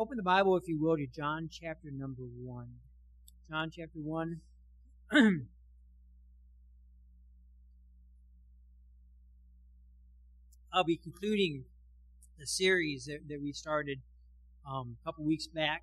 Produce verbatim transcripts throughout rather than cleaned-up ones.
Open the Bible, if you will, to John chapter number one. John chapter one. I'll be concluding the series that, that we started um, a couple weeks back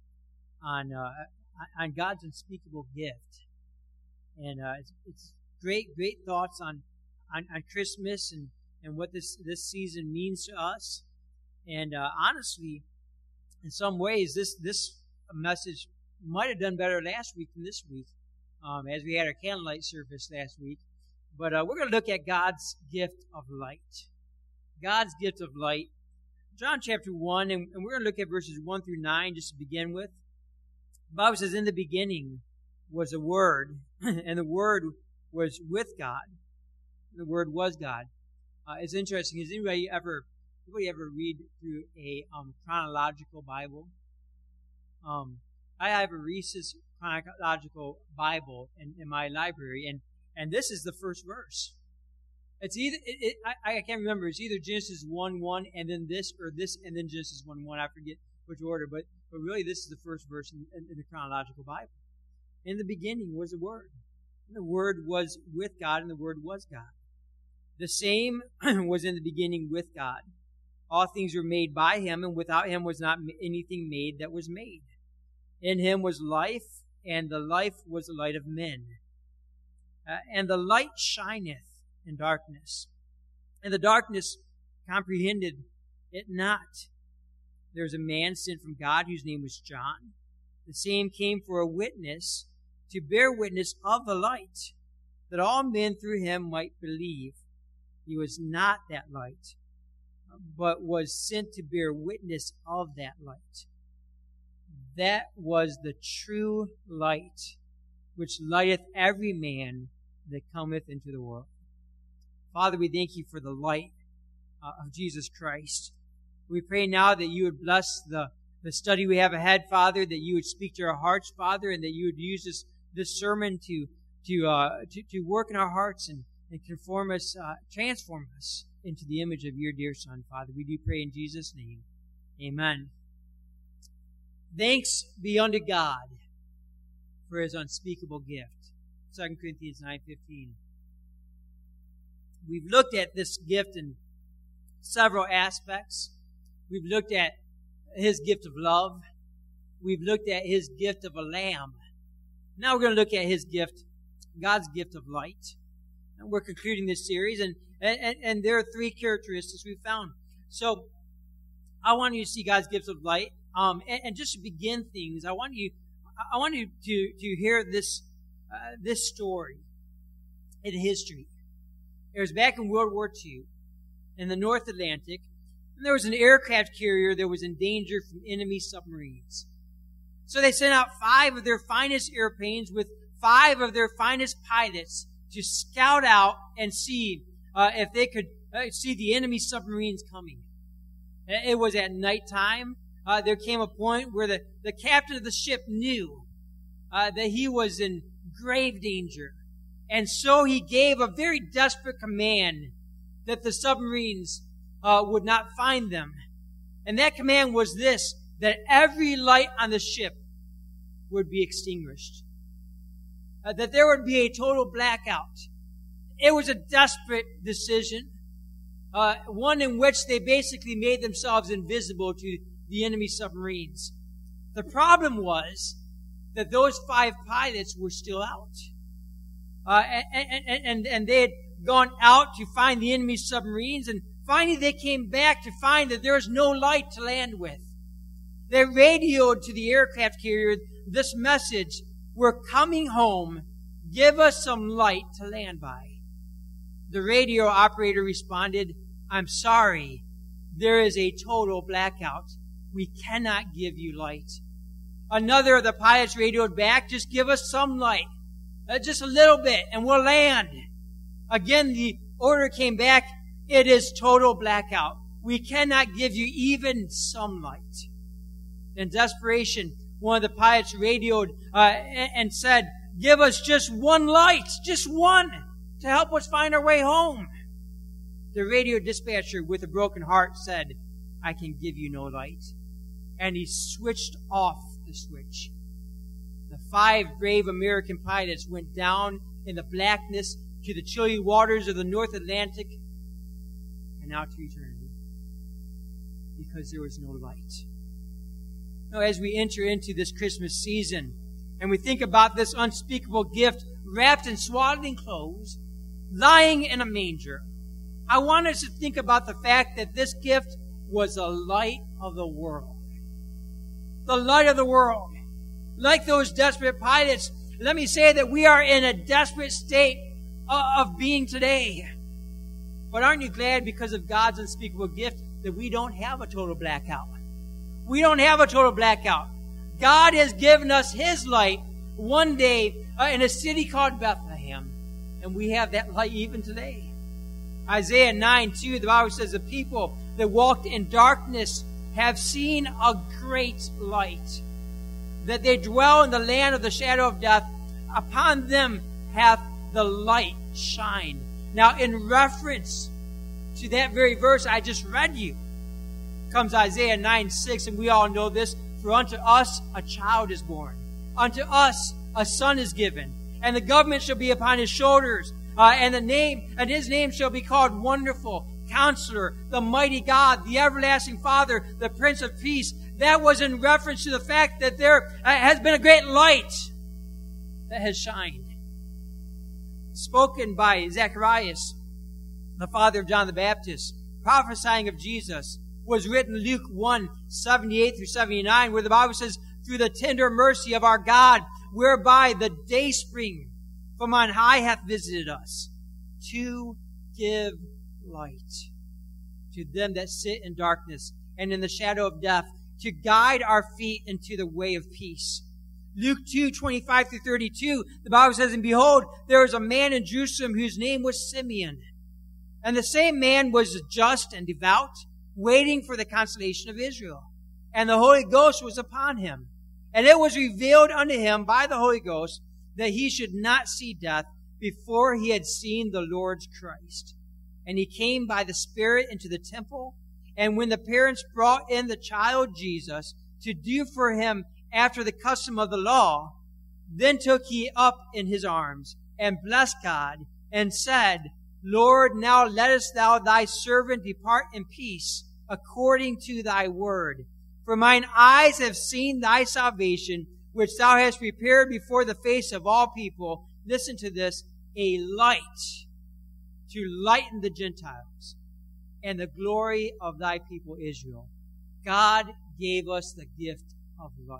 on uh, on God's unspeakable gift, and uh, it's, it's great, great thoughts on on, on Christmas and, and what this this season means to us. And uh, honestly, in some ways, this this message might have done better last week than this week, um, as we had our candlelight service last week. But uh, we're going to look at God's gift of light. God's gift of light. John chapter one, and, and we're going to look at verses one through nine just to begin with. The Bible says, in the beginning was a Word, and the Word was with God. The Word was God. Uh, it's interesting. Has anybody ever, anybody ever read through a um, chronological Bible? Um, I have a Reese's chronological Bible in, in my library, and, and this is the first verse. It's either it, it, I, I can't remember. It's either Genesis one one and then this, or this and then Genesis one one. I forget which order, but but really this is the first verse in, in, in the chronological Bible. In the beginning was the Word. And the Word was with God, and the Word was God. The same was in the beginning with God. All things were made by Him, and without Him was not anything made that was made. In Him was life, and the life was the light of men. Uh, and the light shineth in darkness, and the darkness comprehended it not. There was a man sent from God whose name was John. The same came for a witness, to bear witness of the light, that all men through him might believe. He was not that light, but was sent to bear witness of that light. That was the true light, which lighteth every man that cometh into the world. Father, we thank you for the light uh, of Jesus Christ. We pray now that you would bless the, the study we have ahead, Father, that you would speak to our hearts, Father, and that you would use this, this sermon to to, uh, to to work in our hearts and, and conform us, uh, transform us into the image of your dear Son, Father. We do pray in Jesus' name. Amen. Thanks be unto God for His unspeakable gift. Second Corinthians nine fifteen. We've looked at this gift in several aspects. We've looked at His gift of love. We've looked at His gift of a lamb. Now we're going to look at His gift, God's gift of light. And we're concluding this series, and, and, and there are three characteristics we found. So I want you to see God's gift of light. Um, and, and just to begin things, I want you, I want you to, to hear this, uh, this story in history. It was back in World War Two in the North Atlantic, and there was an aircraft carrier that was in danger from enemy submarines. So they sent out five of their finest airplanes with five of their finest pilots to scout out and see uh, if they could uh, see the enemy submarines coming. It was at nighttime. Uh, there came a point where the, the captain of the ship knew uh, that he was in grave danger. And so he gave a very desperate command that the submarines uh, would not find them. And that command was this, that every light on the ship would be extinguished. Uh, that there would be a total blackout. It was a desperate decision, uh, one in which they basically made themselves invisible to the enemy submarines. The problem was that those five pilots were still out. Uh, and, and, and, and they had gone out to find the enemy submarines, and finally they came back to find that there was no light to land with. They radioed to the aircraft carrier this message, "We're coming home. Give us some light to land by." The radio operator responded, "I'm sorry. There is a total blackout. We cannot give you light." Another of the pilots radioed back, "Just give us some light. Uh, just a little bit, and we'll land." Again, the order came back, "It is total blackout. We cannot give you even some light." In desperation, one of the pilots radioed uh, and, and said, "Give us just one light, just one, to help us find our way home." The radio dispatcher, with a broken heart, said, "I can give you no light. and he switched off the switch. The five brave American pilots went down in the blackness to the chilly waters of the North Atlantic and out to eternity because there was no light. Now, as we enter into this Christmas season and we think about this unspeakable gift wrapped in swaddling clothes, lying in a manger, I want us to think about the fact that this gift was the light of the world. The light of the world. Like those desperate pilots, let me say that we are in a desperate state of being today. But aren't you glad because of God's unspeakable gift that we don't have a total blackout? We don't have a total blackout. God has given us His light one day uh, in a city called Bethlehem. And we have that light even today. Isaiah nine two, the Bible says, the people that walked in darkness have seen a great light. That they dwell in the land of the shadow of death. Upon them hath the light shined. Now, in reference to that very verse I just read you, comes Isaiah nine six, and we all know this. For unto us a child is born. Unto us a son is given. And the government shall be upon his shoulders. Uh, and the name, and his name shall be called Wonderful, Counselor, the Mighty God, the Everlasting Father, the Prince of Peace. That was in reference to the fact that there has been a great light that has shined. Spoken by Zacharias, the father of John the Baptist, prophesying of Jesus, was written in Luke one, seventy-eight through seventy-nine, where the Bible says, through the tender mercy of our God, whereby the dayspring from on high hath visited us, to give light to them that sit in darkness and in the shadow of death, to guide our feet into the way of peace. Luke two, twenty-five through thirty-two, the Bible says, and behold, there was a man in Jerusalem whose name was Simeon. And the same man was just and devout, waiting for the consolation of Israel. And the Holy Ghost was upon him. And it was revealed unto him by the Holy Ghost that he should not see death before he had seen the Lord's Christ. And he came by the Spirit into the temple. And when the parents brought in the child Jesus to do for him after the custom of the law, then took he up in his arms and blessed God and said, Lord, now lettest thou thy servant depart in peace according to thy word. For mine eyes have seen thy salvation, which thou hast prepared before the face of all people. Listen to this, a light to lighten the Gentiles and the glory of thy people Israel. God gave us the gift of light.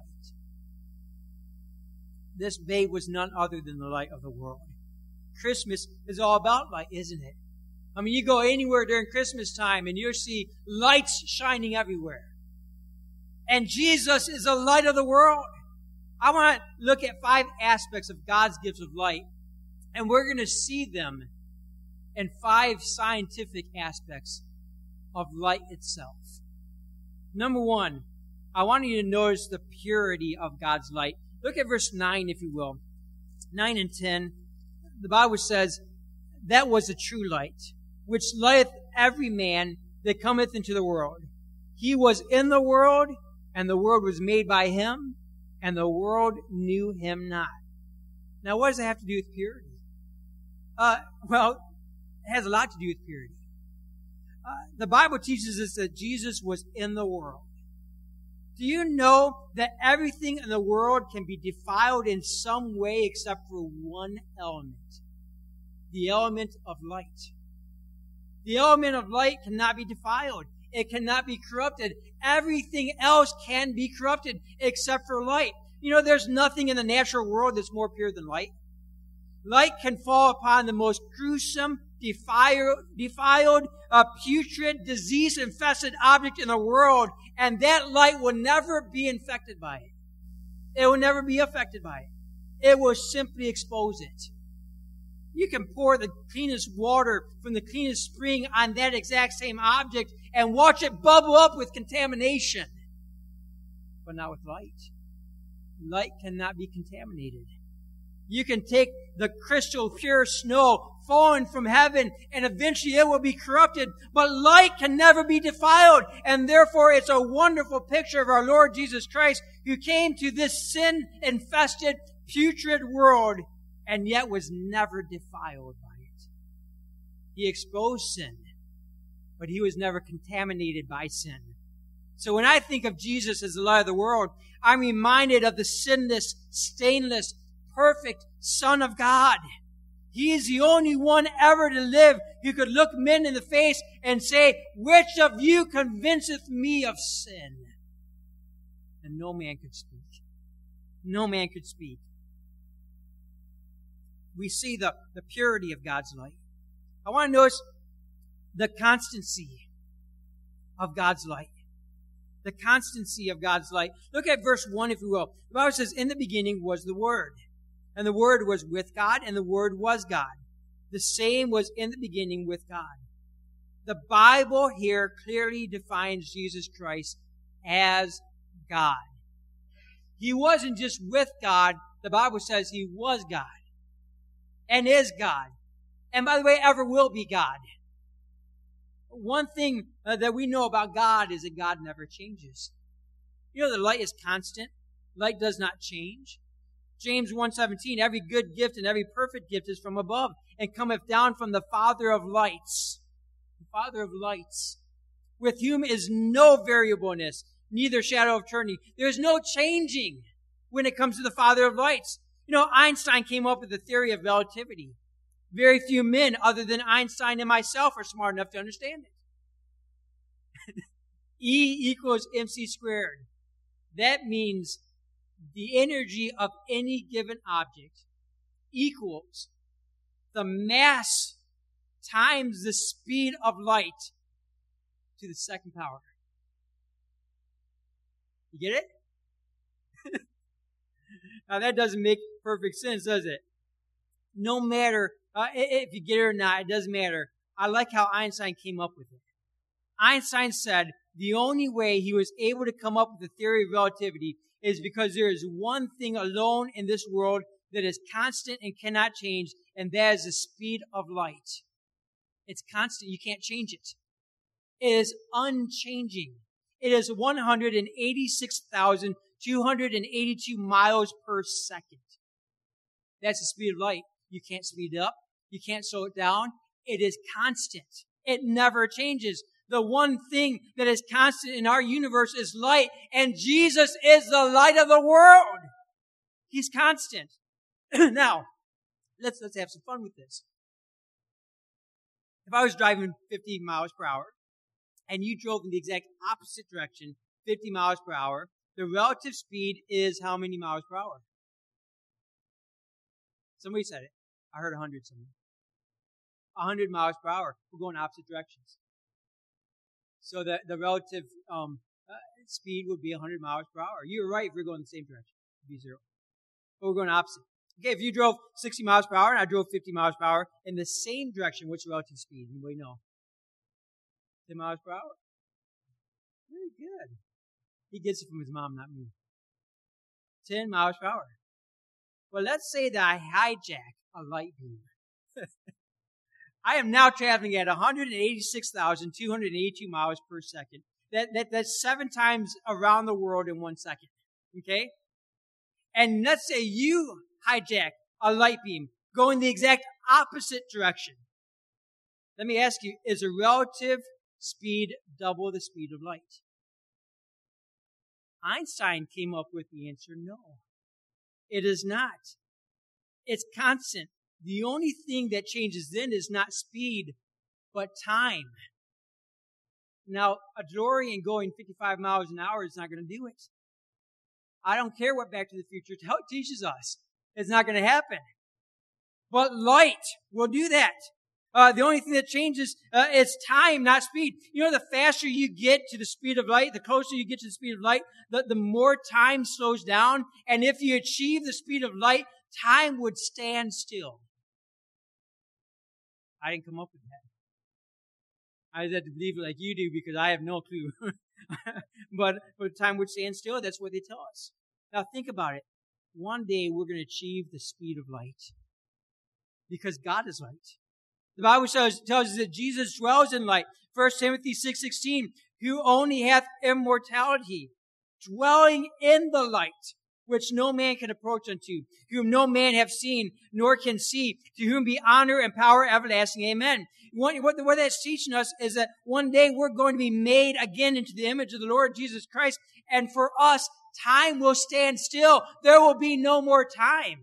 This babe was none other than the light of the world. Christmas is all about light, isn't it? I mean, you go anywhere during Christmas time and you'll see lights shining everywhere. And Jesus is the light of the world. I want to look at five aspects of God's gifts of light, and we're going to see them in five scientific aspects of light itself. Number one, I want you to notice the purity of God's light. Look at verse nine, if you will. nine and ten. The Bible says, that was the true light, which lighteth every man that cometh into the world. He was in the world, and the world was made by him, and the world knew him not. Now, what does that have to do with purity? Uh, well, it has a lot to do with purity. Uh, the Bible teaches us that Jesus was in the world. Do you know that everything in the world can be defiled in some way except for one element? The element of light. The element of light cannot be defiled. It cannot be corrupted. Everything else can be corrupted except for light. You know, there's nothing in the natural world that's more pure than light. Light can fall upon the most gruesome, defiled, defiled uh, putrid, disease-infested object in the world, and that light will never be infected by it. It will never be affected by it. It will simply expose it. You can pour the cleanest water from the cleanest spring on that exact same object and watch it bubble up with contamination. But not with light. Light cannot be contaminated. You can take the crystal pure snow falling from heaven, and eventually it will be corrupted. But light can never be defiled, and therefore it's a wonderful picture of our Lord Jesus Christ, who came to this sin-infested, putrid world, and yet was never defiled by it. He exposed sin, but he was never contaminated by sin. So when I think of Jesus as the light of the world, I'm reminded of the sinless, stainless, perfect Son of God. He is the only one ever to live who could look men in the face and say, "Which of you convinceth me of sin?" And no man could speak. No man could speak. We see the, the purity of God's light. I want to notice the constancy of God's light. The constancy of God's light. Look at verse one, if you will. The Bible says, "In the beginning was the Word, and the Word was with God, and the Word was God. The same was in the beginning with God." The Bible here clearly defines Jesus Christ as God. He wasn't just with God. The Bible says he was God and is God. And by the way, ever will be God. One thing uh, that we know about God is that God never changes. You know, the light is constant. Light does not change. James one seventeen, "Every good gift and every perfect gift is from above, and cometh down from the Father of lights." The Father of lights, with whom is no variableness, neither shadow of turning. There is no changing when it comes to the Father of lights. You know, Einstein came up with the theory of relativity. Very few men other than Einstein and myself are smart enough to understand it. E equals mc squared. That means the energy of any given object equals the mass times the speed of light to the second power. You get it? Now that doesn't make perfect sense, does it? No matter uh, if you get it or not, it doesn't matter. I like how Einstein came up with it. Einstein said the only way he was able to come up with the theory of relativity is because there is one thing alone in this world that is constant and cannot change, and that is the speed of light. It's constant. You can't change it. It is unchanging. It is one hundred eighty-six thousand two hundred eighty-two miles per second. That's the speed of light. You can't speed it up. You can't slow it down. It is constant. It never changes. The one thing that is constant in our universe is light, and Jesus is the light of the world. He's constant. Now, let's let's have some fun with this. If I was driving fifty miles per hour, and you drove in the exact opposite direction, fifty miles per hour, the relative speed is how many miles per hour? Somebody said it. I heard one hundred somewhere. one hundred miles per hour. We're going opposite directions. So the, the relative um, uh, speed would be one hundred miles per hour. You were right if we we're going the same direction. It would be zero. But we're going opposite. Okay, if you drove sixty miles per hour and I drove fifty miles per hour in the same direction, what's the relative speed? Anybody know? ten miles per hour. Very good. He gets it from his mom, not me. ten miles per hour. Well, let's say that I hijack a light beam. I am now traveling at one hundred eighty-six thousand two hundred eighty-two miles per second. That, that, that's seven times around the world in one second. Okay? And let's say you hijack a light beam going the exact opposite direction. Let me ask you, is a relative speed double the speed of light? Einstein came up with the answer no. It is not. It's constant. The only thing that changes then is not speed, but time. Now, a DeLorean going fifty-five miles an hour is not going to do it. I don't care what Back to the Future teaches us. It's not going to happen. But light will do that. Uh, the only thing that changes uh, is time, not speed. You know, the faster you get to the speed of light, the closer you get to the speed of light, the, the more time slows down. And if you achieve the speed of light, time would stand still. I didn't come up with that. I just have to believe it like you do because I have no clue. but, but time would stand still. That's what they tell us. Now think about it. one day we're going to achieve the speed of light. Because God is light. The Bible tells, tells us that Jesus dwells in light. First Timothy six sixteen, who only hath immortality, dwelling in the light, which no man can approach unto, whom no man have seen, nor can see, to whom be honor and power everlasting. Amen. What, what, what that's teaching us is that one day we're going to be made again into the image of the Lord Jesus Christ, and for us, time will stand still. There will be no more time.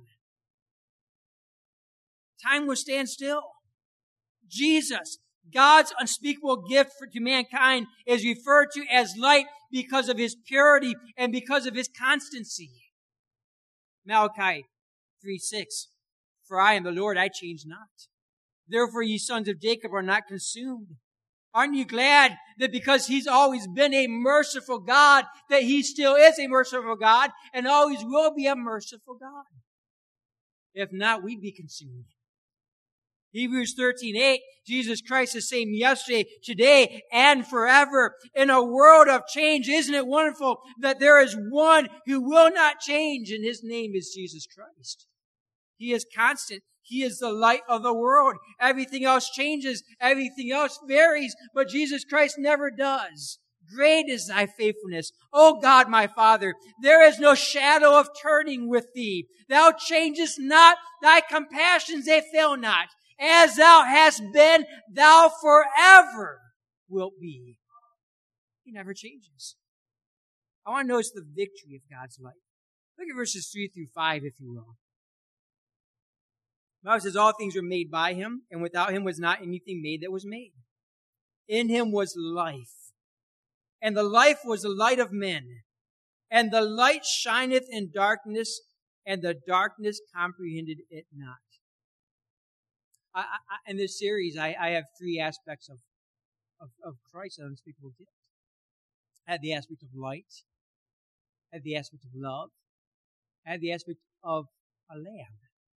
Time will stand still. Jesus, God's unspeakable gift for, to mankind, is referred to as light because of his purity and because of his constancy. Malachi three six, for I am the Lord, I change not. Therefore ye sons of Jacob are not consumed. Aren't you glad that because he's always been a merciful God, that he still is a merciful God and always will be a merciful God? If not, we'd be consumed. Hebrews thirteen eight, Jesus Christ is the same yesterday, today, and forever. In a world of change, isn't it wonderful that there is one who will not change, and his name is Jesus Christ. He is constant. He is the light of the world. Everything else changes. Everything else varies, but Jesus Christ never does. Great is thy faithfulness, O God my Father. There is no shadow of turning with thee. Thou changest not, thy compassions, they fail not. As thou hast been, thou forever wilt be. He never changes. I want to notice the victory of God's light. Look at verses three through five, if you will. The Bible says, all things were made by him, and without him was not anything made that was made. In him was life, and the life was the light of men. And the light shineth in darkness, and the darkness comprehended it not. I, I, in this series, I, I have three aspects of, of, of Christ's unspeakable gift. I have the aspect of light. I have the aspect of love. I have the aspect of a lamb.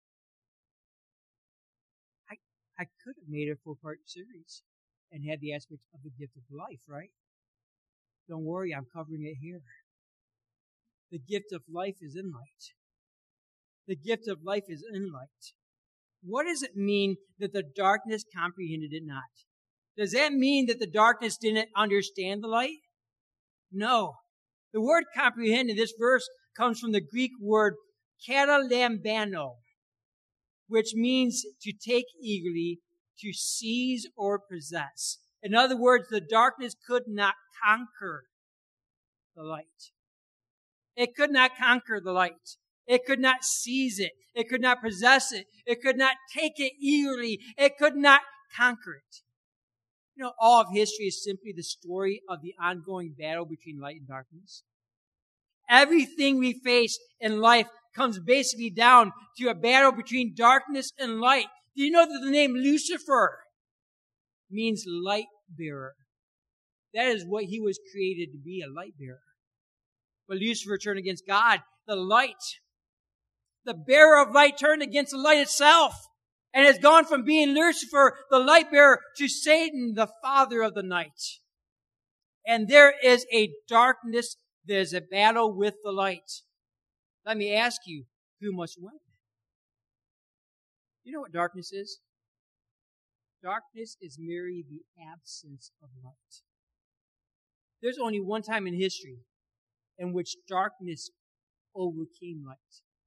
I, I could have made a four-part series and had the aspect of the gift of life, right? Don't worry, I'm covering it here. The gift of life is in light. The gift of life is in light. What does it mean that the darkness comprehended it not? Does that mean that the darkness didn't understand the light? No. The word comprehend in this verse comes from the Greek word katalambano, which means to take eagerly, to seize or possess. In other words, the darkness could not conquer the light. It could not conquer the light. It could not seize it. It could not possess it. It could not take it eagerly. It could not conquer it. You know, all of history is simply the story of the ongoing battle between light and darkness. Everything we face in life comes basically down to a battle between darkness and light. Do you know that the name Lucifer means light bearer? That is what he was created to be, a light bearer. But Lucifer turned against God, the light. The bearer of light turned against the light itself and has gone from being Lucifer, the light bearer, to Satan, the father of the night. And there is a darkness, there's a battle with the light. Let me ask you, who must win? You know what darkness is? Darkness is merely the absence of light. There's only one time in history in which darkness overcame light.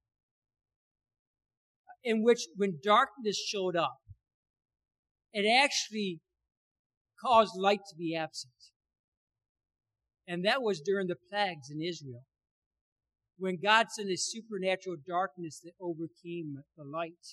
In which, when darkness showed up, it actually caused light to be absent. And that was during the plagues in Israel, when God sent a supernatural darkness that overcame the light.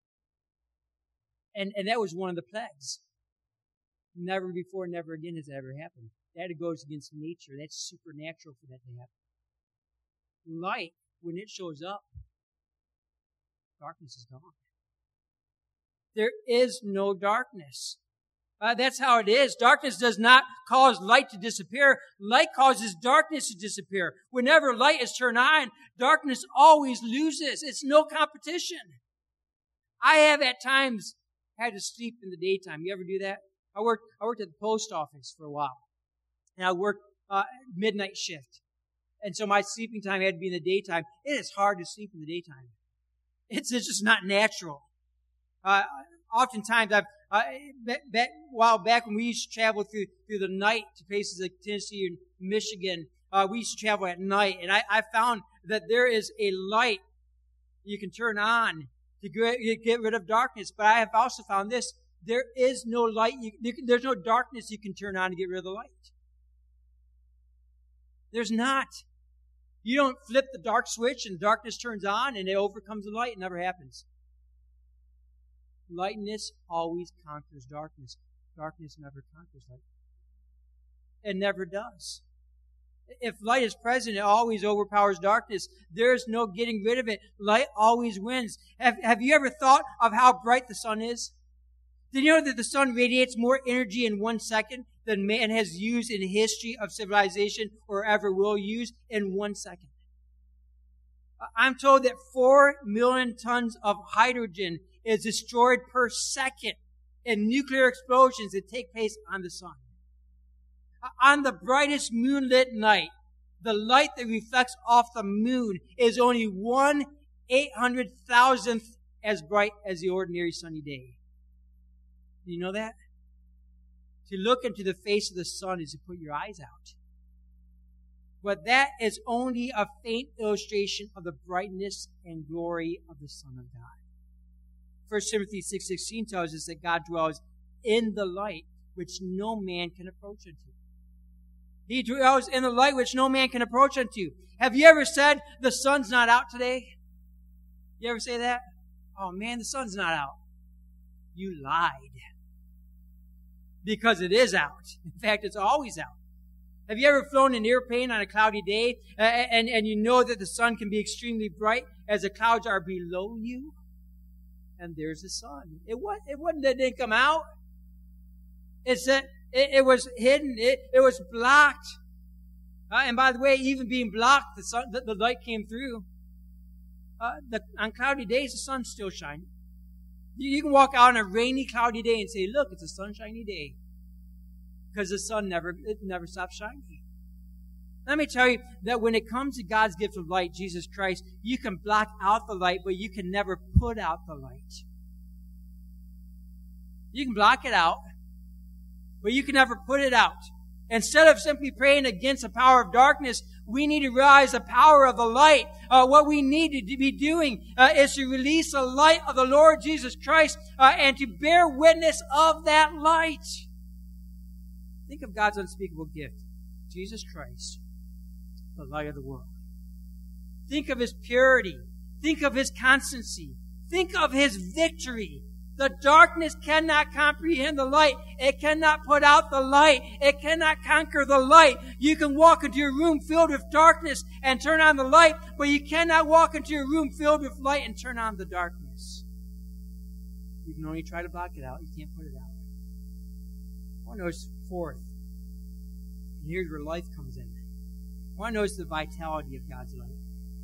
And, and that was one of the plagues. Never before, never again has that ever happened. That goes against nature. That's supernatural for that to happen. Light, when it shows up, darkness is gone. There is no darkness. Uh, that's how it is. Darkness does not cause light to disappear. Light causes darkness to disappear. Whenever light is turned on, darkness always loses. It's no competition. I have at times had to sleep in the daytime. You ever do that? I worked, I worked at the post office for a while. And I worked uh, midnight shift. And so my sleeping time had to be in the daytime. It is hard to sleep in the daytime. It's, it's just not natural. Uh, oftentimes I've, uh, back, back, while back when we used to travel through, through the night to places like Tennessee and Michigan, uh, we used to travel at night, and I, I found that there is a light you can turn on to get, get rid of darkness. But I have also found this: there is no light. You, you can, there's no darkness you can turn on to get rid of the light. There's not. You don't flip the dark switch and darkness turns on and it overcomes the light. It never happens. Lightness always conquers darkness. Darkness never conquers light. It never does. If light is present, it always overpowers darkness. There's no getting rid of it. Light always wins. Have, have you ever thought of how bright the sun is? Did you know that the sun radiates more energy in one second than man has used in the history of civilization or ever will use in one second? I'm told that four million tons of hydrogen is destroyed per second in nuclear explosions that take place on the sun. On the brightest moonlit night, the light that reflects off the moon is only one eight hundred thousandth as bright as the ordinary sunny day. Do you know that? To look into the face of the sun is to put your eyes out. But that is only a faint illustration of the brightness and glory of the Son of God. First Timothy six sixteen tells us that God dwells in the light which no man can approach unto. He dwells in the light which no man can approach unto. Have you ever said, the sun's not out today? You ever say that? Oh man, the sun's not out. You lied. Because it is out. In fact, it's always out. Have you ever flown an airplane on a cloudy day uh, and, and you know that the sun can be extremely bright as the clouds are below you? And there's the sun. It, was, it wasn't that it didn't come out. It's that it, it was hidden. It, it was blocked. Uh, and by the way, even being blocked, the, sun, the, the light came through. Uh, the, on cloudy days, the sun's still shining. You can walk out on a rainy, cloudy day and say, look, it's a sunshiny day. Because the sun never, it never stops shining. Let me tell you that when it comes to God's gift of light, Jesus Christ, you can block out the light, but you can never put out the light. You can block it out, but you can never put it out. Instead of simply praying against the power of darkness, we need to realize the power of the light. Uh, what we need to be doing uh, is to release the light of the Lord Jesus Christ uh, and to bear witness of that light. Think of God's unspeakable gift, Jesus Christ, the light of the world. Think of His purity. Think of His constancy. Think of His victory. The darkness cannot comprehend the light. It cannot put out the light. It cannot conquer the light. You can walk into a room filled with darkness and turn on the light, but you cannot walk into a room filled with light and turn on the darkness. You can only try to block it out. You can't put it out. I want to notice fourth, and here's where life comes in. I want to notice the vitality of God's light.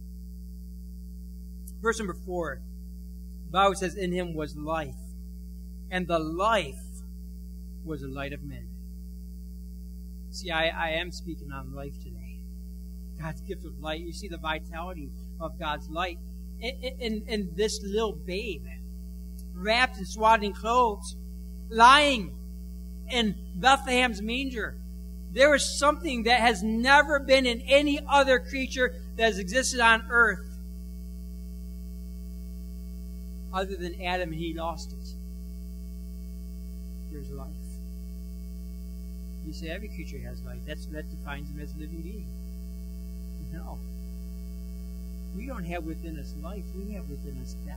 Verse number four. The Bible says, in Him was life, and the life was the light of men. See, I, I am speaking on life today. God's gift of light. You see the vitality of God's light. In, in, in this little babe, wrapped in swaddling clothes, lying in Bethlehem's manger, there was something that has never been in any other creature that has existed on earth. Other than Adam, and he lost it. There's life. You say every creature has life. That's that defines him as a living being. No. We don't have within us life. We have within us death.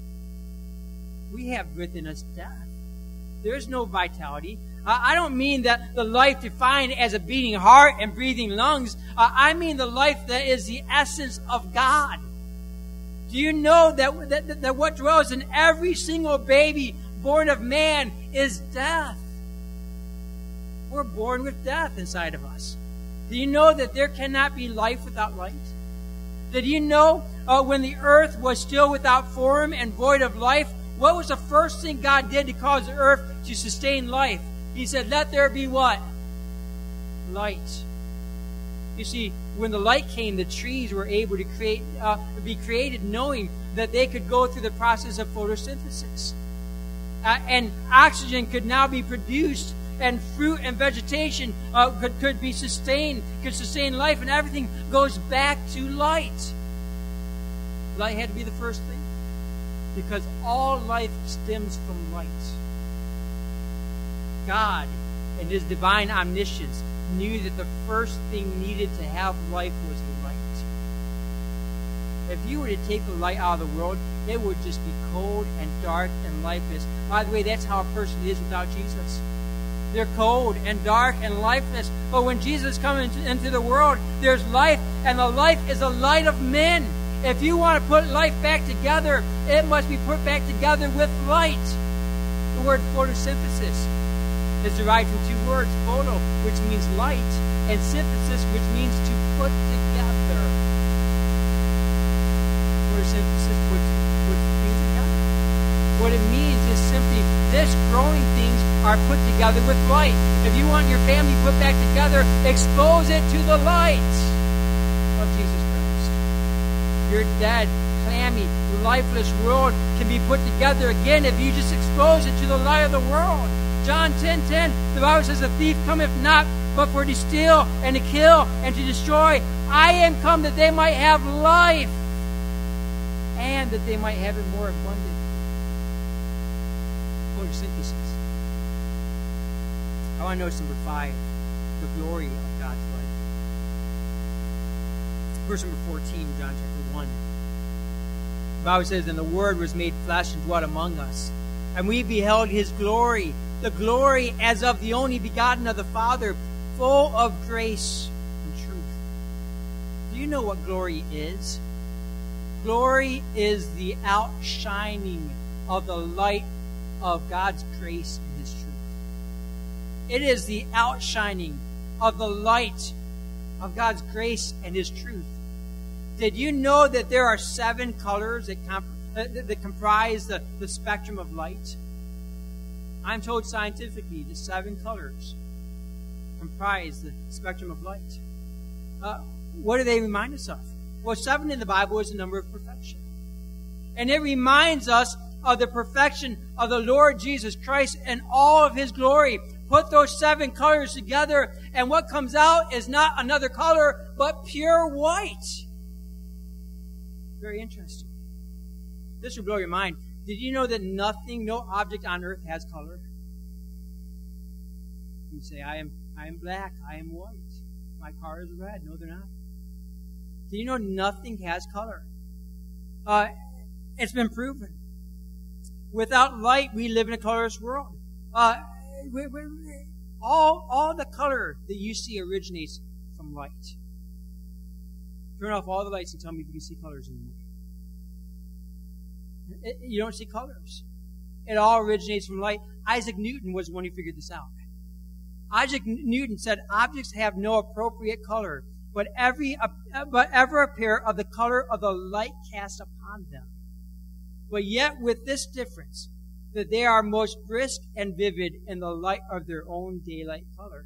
We have within us death. There's no vitality. Uh, I don't mean that the life defined as a beating heart and breathing lungs. Uh, I mean the life that is the essence of God. Do you know that, that, that what dwells in every single baby born of man is death? We're born with death inside of us. Do you know that there cannot be life without light? Did you know uh, when the earth was still without form and void of life, what was the first thing God did to cause the earth to sustain life? He said, let there be what? Light. You see, when the light came, the trees were able to create, uh, be created knowing that they could go through the process of photosynthesis. Uh, and oxygen could now be produced, and fruit and vegetation uh, could, could be sustained, could sustain life, and everything goes back to light. Light had to be the first thing, because all life stems from light. God, in His divine omniscience, knew that the first thing needed to have life was light. If you were to take the light out of the world, it would just be cold and dark and lifeless. By the way, that's how a person is without Jesus. They're cold and dark and lifeless. But when Jesus comes into, into the world, there's life, and the life is the light of men. If you want to put life back together, it must be put back together with light. The word photosynthesis is derived from two words, photo, which means light, and synthesis, which means to put together. Photosynthesis puts, puts things together. What it means is simply this growing things are put together with light. If you want your family put back together, expose it to the light of Jesus Christ. Your dead, clammy, lifeless world can be put together again if you just expose it to the light of the world. John ten ten, the Bible says, "The thief cometh not, but for to steal and to kill and to destroy. I am come that they might have life, and that they might have it more abundant." Photosynthesis. I want to notice number five, the glory of God's light. Verse number fourteen, John chapter one. The Bible says, "And the Word was made flesh and dwelt among us, and we beheld His glory, the glory as of the only begotten of the Father, full of grace and truth." Do you know what glory is? Glory is the outshining of the light of God's grace and His truth. It is the outshining of the light of God's grace and His truth. Did you know that there are seven colors that, comp- uh, that comprise the, the spectrum of light? I'm told scientifically the seven colors comprise the spectrum of light. Uh, what do they remind us of? Well, seven in the Bible is the number of perfection. And it reminds us of the perfection of the Lord Jesus Christ and all of His glory. Put those seven colors together, and what comes out is not another color, but pure white. Very interesting. This will blow your mind. Did you know that nothing, no object on earth has color? You say, I am I am black, I am white. My car is red. No, they're not. Do you know nothing has color? Uh, it's been proven. Without light, we live in a colorless world. Uh, we, we, all, all the color that you see originates from light. Turn off all the lights and tell me if you can see colors anymore. It, you don't see colors. It all originates from light. Isaac Newton was the one who figured this out. Isaac Newton said, "Objects have no appropriate color, but every uh, but ever appear of the color of the light cast upon them. But yet with this difference, that they are most brisk and vivid in the light of their own daylight color."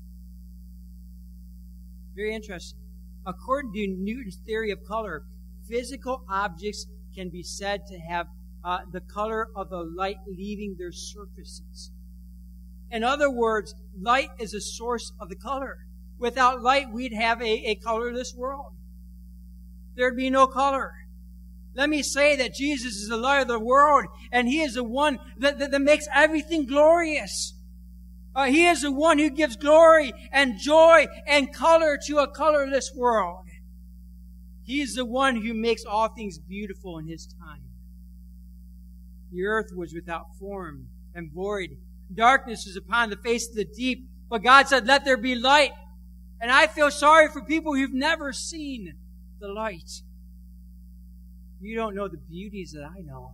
Very interesting. According to Newton's theory of color, physical objects can be said to have uh, the color of the light leaving their surfaces. In other words, light is a source of the color. Without light, we'd have a, a colorless world. There'd be no color. Let me say that Jesus is the light of the world, and He is the one that, that, that makes everything glorious. Uh, he is the one who gives glory and joy and color to a colorless world. He is the one who makes all things beautiful in His time. The earth was without form and void. Darkness was upon the face of the deep. But God said, "Let there be light." And I feel sorry for people who've never seen the light. You don't know the beauties that I know.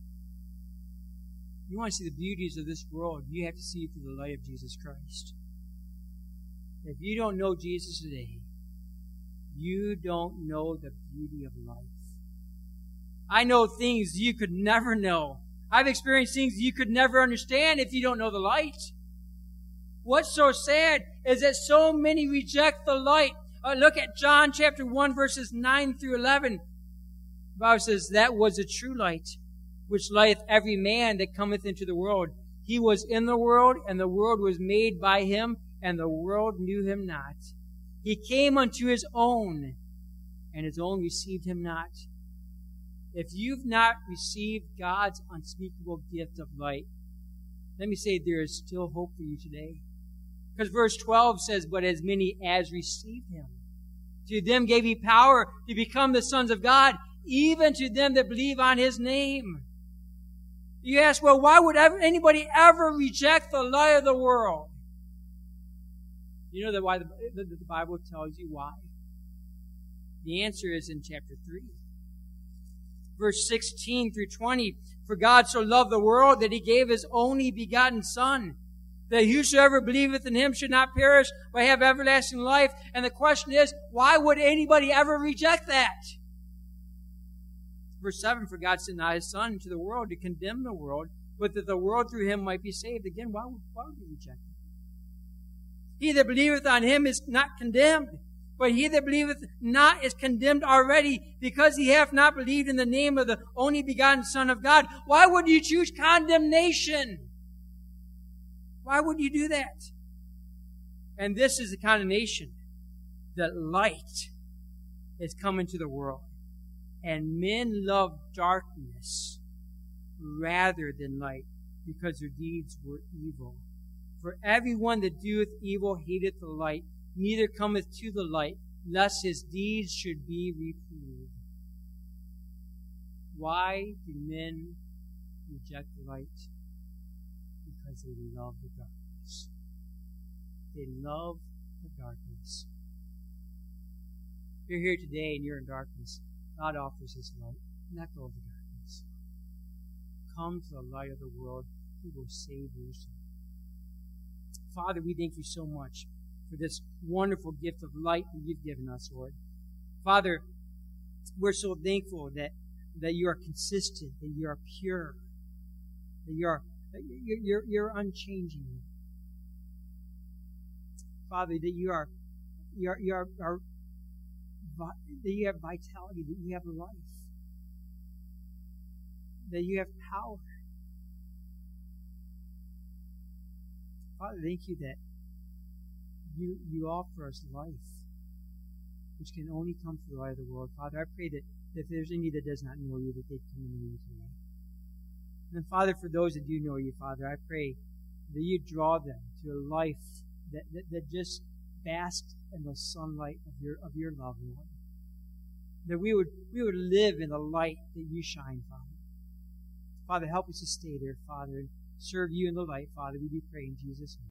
You want to see the beauties of this world, you have to see it through the light of Jesus Christ. If you don't know Jesus today, you don't know the beauty of life. I know things you could never know. I've experienced things you could never understand if you don't know the light. What's so sad is that so many reject the light. Uh, look at John chapter one, verses nine through eleven. The Bible says, that was the true light, which lighteth every man that cometh into the world. He was in the world, and the world was made by him, and the world knew him not. He came unto his own, and his own received him not. If you've not received God's unspeakable gift of light, let me say there is still hope for you today. Because verse twelve says, but as many as received him, to them gave he power to become the sons of God, even to them that believe on his name. You ask, well, why would ever, anybody ever reject the light of the world? You know that why the, the, the Bible tells you why? The answer is in chapter three. Verse sixteen through twenty. For God so loved the world that he gave his only begotten Son, that whosoever believeth in him should not perish, but have everlasting life. And the question is, why would anybody ever reject that? Verse seven, for God sent not his Son into the world to condemn the world, but that the world through him might be saved. Again, why would, why would we reject him? He that believeth on him is not condemned, but he that believeth not is condemned already, because he hath not believed in the name of the only begotten Son of God. Why would you choose condemnation? Why would you do that? And this is the condemnation, that light is come into the world, and men love darkness rather than light, because their deeds were evil. For everyone that doeth evil hateth the light, neither cometh to the light, lest his deeds should be reproved. Why do men reject the light? Because they love the darkness. They love the darkness. If you're here today and you're in darkness, God offers his light. Let go of the darkness. Come to the light of the world. He will save your soul. Father, we thank you so much for this wonderful gift of light that you've given us, Lord. Father, we're so thankful that, that you are consistent, that you are pure, that you are that you're, you're, you're unchanging. Father, that you are you are, you are, are that you have vitality, that you have life, that you have power. Father, thank you that you you offer us life, which can only come through the light of the world. Father, I pray that if there's any that does not know you, that they come to know you today. And then, Father, for those that do know you, Father, I pray that you draw them to a life that, that, that just basks in the sunlight of your of your love, Lord. That we would we would live in the light that you shine, Father. Father, help us to stay there, Father, and serve you in the light, Father. We do pray in Jesus' name.